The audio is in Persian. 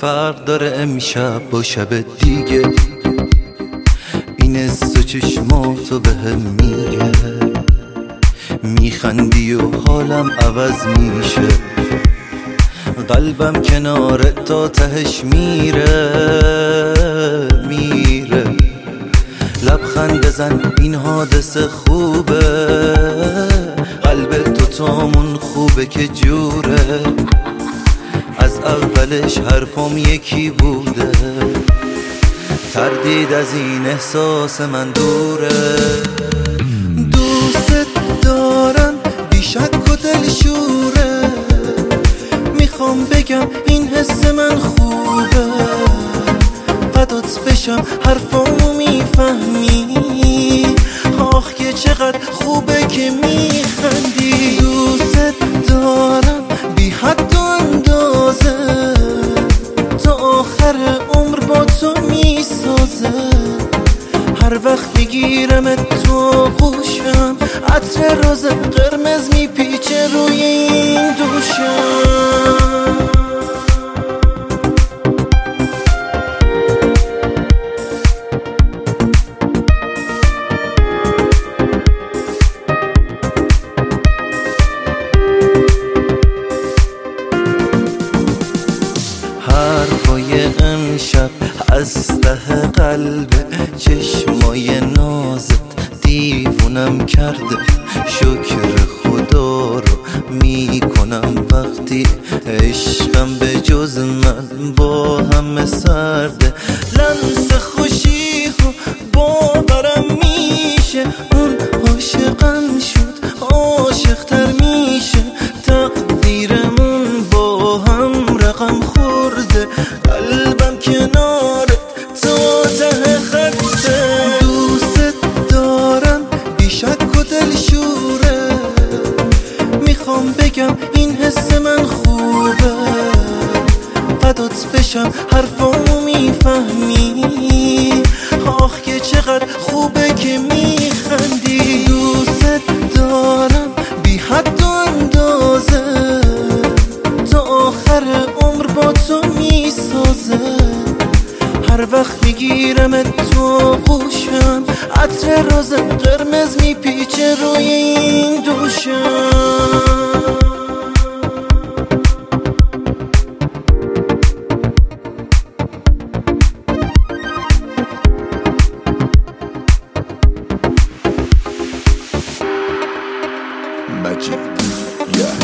فرق داره امشب با شب دیگه. این از تو چشماتو بهم میگه، میخندی و حالم عوض میشه. قلبم کنار تا تهش میره. لبخند بزن این حادثه خوبه. قلب تو تامون خوبه که جوره. از اولش حرفم یکی بوده. تردید از این احساس من دوره. دوست دارم بی شک و دلشوره. میخوام بگم این حس من خوبه. فدات بشم حرفامو میفهمی. آخ که چقدر خوبه که میخندی. دوست دارم بی حد و اندازه. تا آخر عمر با تو میسازه. هر وقت میگیرم تو گوشم، عطر روز قرمز میپیچه روی این دوشم. حرفای امشب از ته قلب، چشمای نازت دیوونم کرده. شکر خدا رو میکنم وقتی عشقم به جز من با همه سرده. لمس خوشی رو باورم میشه. اون عاشقم شد عاشق‌تر میشه. تقدیرمون با هم رقم خورده. قلبم کنارت تا ته خطه. دوست دارم بی شک و دلشوره. میخوام بگم این حس من خوبه. فدات بشم حرفامو میفهمی. آخ که چقدر خوبه که میخندی. دوست دارم بی حد و اندازه. تا آخر عمر با تو میسازه. هر وقت میگیرم تو گوشم، عطر روز قرمز میپیچه روی این دوشم. Magic, yeah.